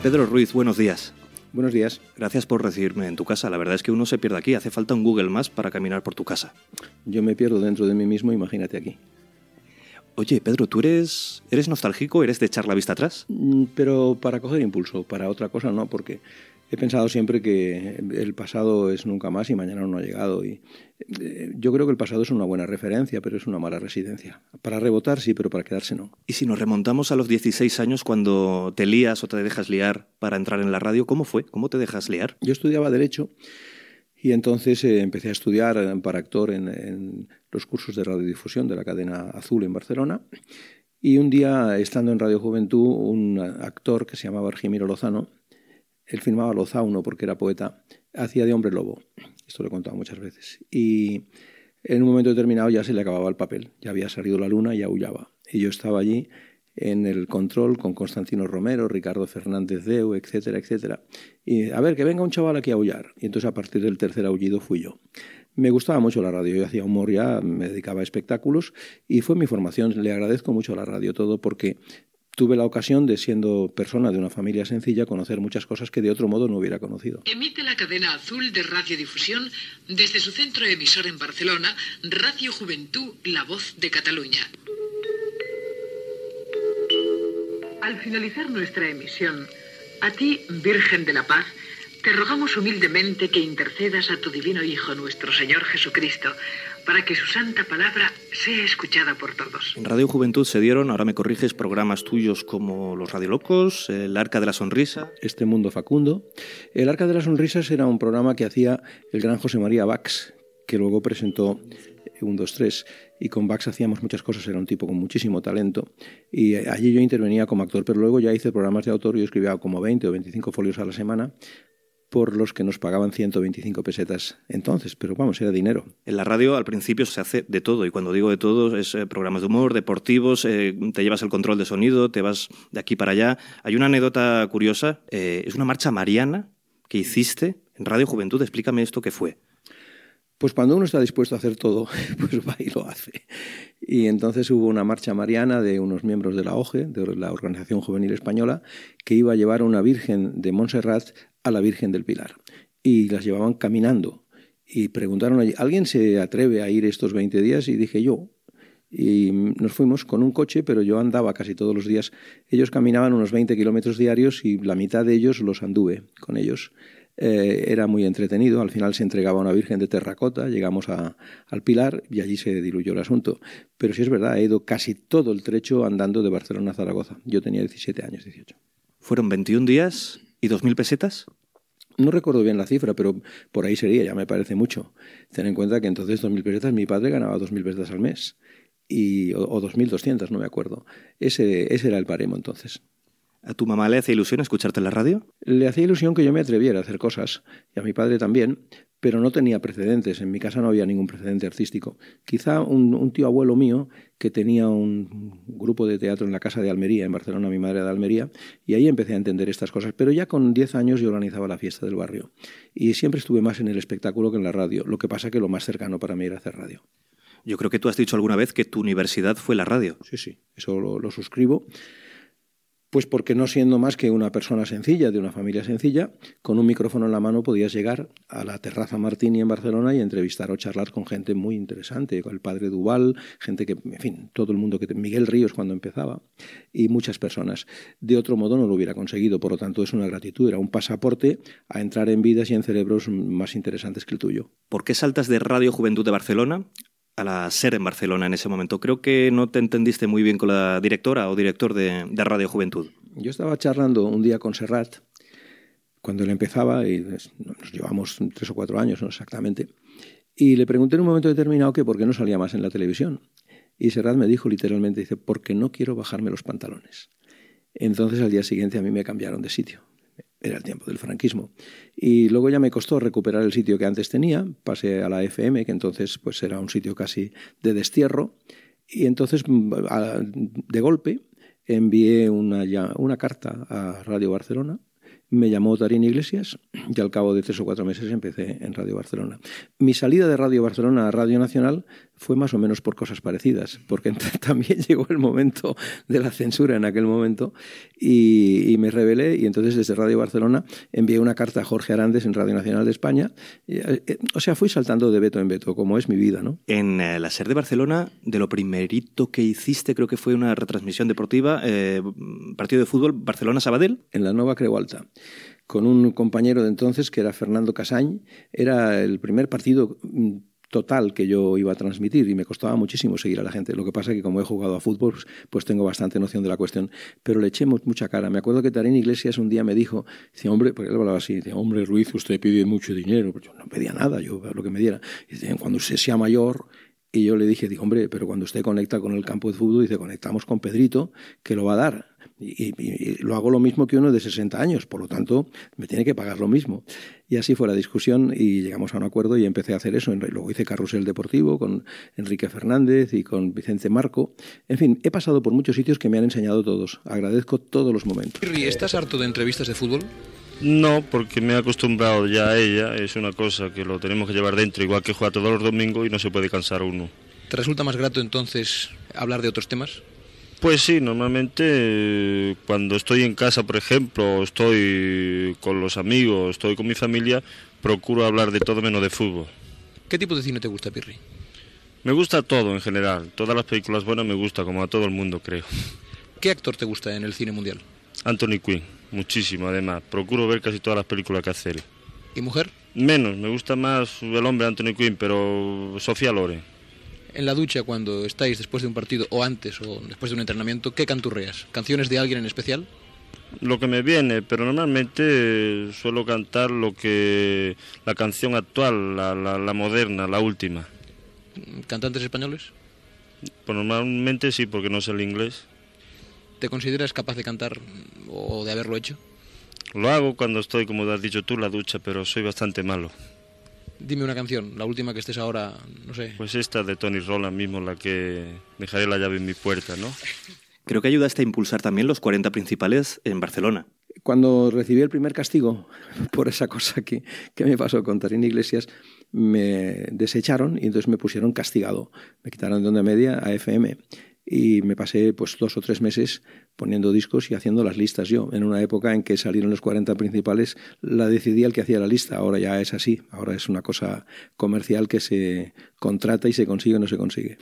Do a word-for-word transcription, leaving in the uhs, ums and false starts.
Pedro Ruiz, buenos días. Buenos días. Gracias por recibirme en tu casa. La verdad es que uno se pierde aquí. Hace falta un Google Maps para caminar por tu casa. Yo me pierdo dentro de mí mismo, imagínate aquí. Oye, Pedro, ¿tú eres, eres nostálgico? ¿Eres de echar la vista atrás? Pero para coger impulso, para otra cosa no, porque he pensado siempre que el pasado es nunca más y mañana no ha llegado. Y yo creo que el pasado es una buena referencia, pero es una mala residencia. Para rebotar sí, pero para quedarse no. Y si nos remontamos a los dieciséis años, cuando te lías o te dejas liar para entrar en la radio, ¿cómo fue? ¿Cómo te dejas liar? Yo estudiaba Derecho y entonces eh, empecé a estudiar para actor en, en los cursos de radiodifusión de la cadena Azul en Barcelona. Y un día, estando en Radio Juventud, un actor que se llamaba Argimiro Lozano, él filmaba Lozauno porque era poeta, hacía de hombre lobo. Esto lo he contado muchas veces. Y en un momento determinado ya se le acababa el papel. Ya había salido la luna y aullaba. Y yo estaba allí en el control con Constantino Romero, Ricardo Fernández Deu, etcétera, etcétera. Y a ver, que venga un chaval aquí a aullar. Y entonces a partir del tercer aullido fui yo. Me gustaba mucho la radio. Yo hacía humor ya, me dedicaba a espectáculos y fue mi formación. Le agradezco mucho a la radio todo porque tuve la ocasión de, siendo persona de una familia sencilla, conocer muchas cosas que de otro modo no hubiera conocido. Emite la cadena Azul de radiodifusión desde su centro emisor en Barcelona, Radio Juventud, la voz de Cataluña. Al finalizar nuestra emisión, a ti, Virgen de la Paz, te rogamos humildemente que intercedas a tu divino Hijo, nuestro Señor Jesucristo, para que su santa palabra sea escuchada por todos. En Radio Juventud se dieron, ahora me corriges, programas tuyos como Los Radiolocos, El Arca de la Sonrisa. Este Mundo Facundo. El Arca de las Sonrisas era un programa que hacía el gran José María Bax, que luego presentó un, dos, tres, y con Bax hacíamos muchas cosas, era un tipo con muchísimo talento, y allí yo intervenía como actor, pero luego ya hice programas de autor, yo escribía como veinte o veinticinco folios a la semana, por los que nos pagaban ciento veinticinco pesetas entonces, pero vamos, era dinero. En la radio al principio se hace de todo, y cuando digo de todo es eh, programas de humor, deportivos, eh, te llevas el control de sonido, te vas de aquí para allá. Hay una anécdota curiosa, eh, es una marcha mariana que hiciste en Radio Juventud. Explícame esto, ¿qué fue? Pues cuando uno está dispuesto a hacer todo, pues va y lo hace. Y entonces hubo una marcha mariana de unos miembros de la O G E, de la Organización Juvenil Española, que iba a llevar a una Virgen de Montserrat a la Virgen del Pilar. Y las llevaban caminando. Y preguntaron allí, ¿alguien se atreve a ir estos veinte días? Y dije yo. Y nos fuimos con un coche, pero yo andaba casi todos los días. Ellos caminaban unos veinte kilómetros diarios y la mitad de ellos los anduve con ellos. Eh, era muy entretenido. Al final se entregaba una Virgen de terracota, llegamos a, al Pilar y allí se diluyó el asunto. Pero sí es verdad, he ido casi todo el trecho andando de Barcelona a Zaragoza. Yo tenía diecisiete años, dieciocho. ¿Fueron veintiún días y dos mil pesetas? No recuerdo bien la cifra, pero por ahí sería, ya me parece mucho. Ten en cuenta que entonces dos mil pesetas, mi padre ganaba dos mil pesetas al mes, y, o, o dos mil doscientas, no me acuerdo. Ese, ese era el baremo entonces. ¿A tu mamá le hacía ilusión escucharte en la radio? Le hacía ilusión que yo me atreviera a hacer cosas, y a mi padre también, pero no tenía precedentes. En mi casa no había ningún precedente artístico. Quizá un, un tío abuelo mío que tenía un grupo de teatro en la Casa de Almería, en Barcelona, mi madre de Almería, y ahí empecé a entender estas cosas. Pero ya con diez años yo organizaba la fiesta del barrio, y siempre estuve más en el espectáculo que en la radio. Lo que pasa que lo más cercano para mí era hacer radio. Yo creo que tú has dicho alguna vez que tu universidad fue la radio. Sí, sí, eso lo, lo suscribo. Pues porque no siendo más que una persona sencilla, de una familia sencilla, con un micrófono en la mano podías llegar a la Terraza Martini en Barcelona y entrevistar o charlar con gente muy interesante, con el padre Duval, gente que, en fin, todo el mundo, que Miguel Ríos cuando empezaba, y muchas personas. De otro modo no lo hubiera conseguido, por lo tanto es una gratitud, era un pasaporte a entrar en vidas y en cerebros más interesantes que el tuyo. ¿Por qué saltas de Radio Juventud de Barcelona a la SER en Barcelona en ese momento? Creo que no te entendiste muy bien con la directora o director de, de Radio Juventud. Yo estaba charlando un día con Serrat, cuando él empezaba, y nos llevamos tres o cuatro años, no exactamente, y le pregunté en un momento determinado que por qué no salía más en la televisión. Y Serrat me dijo literalmente, dice, porque no quiero bajarme los pantalones. Entonces al día siguiente a mí me cambiaron de sitio. Era el tiempo del franquismo. Y luego ya me costó recuperar el sitio que antes tenía. Pasé a la F M, que entonces pues era un sitio casi de destierro. Y entonces, de golpe, envié una, una carta a Radio Barcelona me llamó Tarín Iglesias y al cabo de tres o cuatro meses empecé en Radio Barcelona. Mi salida de Radio Barcelona a Radio Nacional fue más o menos por cosas parecidas, porque también llegó el momento de la censura en aquel momento y, y me rebelé, y entonces desde Radio Barcelona envié una carta a Jorge Arandes en Radio Nacional de España. O sea, fui saltando de veto en veto, como es mi vida, ¿no? En eh, la SER de Barcelona, de lo primerito que hiciste, creo que fue una retransmisión deportiva, eh, partido de fútbol Barcelona-Sabadell. En la Nova Creu Alta, con un compañero de entonces que era Fernando Casañ. Era el primer partido total que yo iba a transmitir y me costaba muchísimo seguir a la gente. Lo que pasa es que como he jugado a fútbol, pues, pues tengo bastante noción de la cuestión, pero le eché mucha cara. Me acuerdo que Tarín Iglesias un día me dijo, dice, hombre, porque él hablaba así, dice, hombre, Ruiz, usted pide mucho dinero. Pues yo no pedía nada, yo lo que me diera. Dice, cuando usted sea mayor... Y yo le dije, digo, hombre, pero cuando usted conecta con el campo de fútbol, dice, conectamos con Pedrito, que lo va a dar. Y, y, y lo hago lo mismo que uno de sesenta años, por lo tanto, me tiene que pagar lo mismo. Y así fue la discusión y llegamos a un acuerdo y empecé a hacer eso. Luego hice Carrusel Deportivo con Enrique Fernández y con Vicente Marco. En fin, he pasado por muchos sitios que me han enseñado todos. Agradezco todos los momentos. Pirri, ¿estás harto de entrevistas de fútbol? No, porque me he acostumbrado ya a ella. Es una cosa que lo tenemos que llevar dentro, igual que juega todos los domingos y no se puede cansar uno. ¿Te resulta más grato entonces hablar de otros temas? Pues sí, normalmente cuando estoy en casa, por ejemplo, estoy con los amigos, estoy con mi familia, procuro hablar de todo menos de fútbol. ¿Qué tipo de cine te gusta, Pirri? Me gusta todo en general, todas las películas buenas me gusta, como a todo el mundo, creo. ¿Qué actor te gusta en el cine mundial? Anthony Quinn, muchísimo además, procuro ver casi todas las películas que hace él. ¿Y mujer? Menos, me gusta más el hombre Anthony Quinn, pero Sofía Loren. En la ducha, cuando estáis después de un partido, o antes, o después de un entrenamiento, ¿qué canturreas? ¿Canciones de alguien en especial? Lo que me viene, pero normalmente suelo cantar lo que la canción actual, la, la, la moderna, la última. ¿Cantantes españoles? Pues normalmente sí, porque no sé el inglés. ¿Te consideras capaz de cantar o de haberlo hecho? Lo hago cuando estoy, como has dicho tú, en la ducha, pero soy bastante malo. Dime una canción, la última que estés ahora, no sé. Pues esta de Tony Roland mismo, la que dejaré la llave en mi puerta, ¿no? Creo que ayudaste a impulsar también los cuarenta principales en Barcelona. Cuando recibí el primer castigo por esa cosa que, que me pasó con Tarín Iglesias, me desecharon y entonces me pusieron castigado. Me quitaron de onda media a F M. Y me pasé pues dos o tres meses poniendo discos y haciendo las listas yo. En una época en que salieron los cuarenta principales, la decidía el que hacía la lista. Ahora ya es así. Ahora es una cosa comercial que se contrata y se consigue o no se consigue.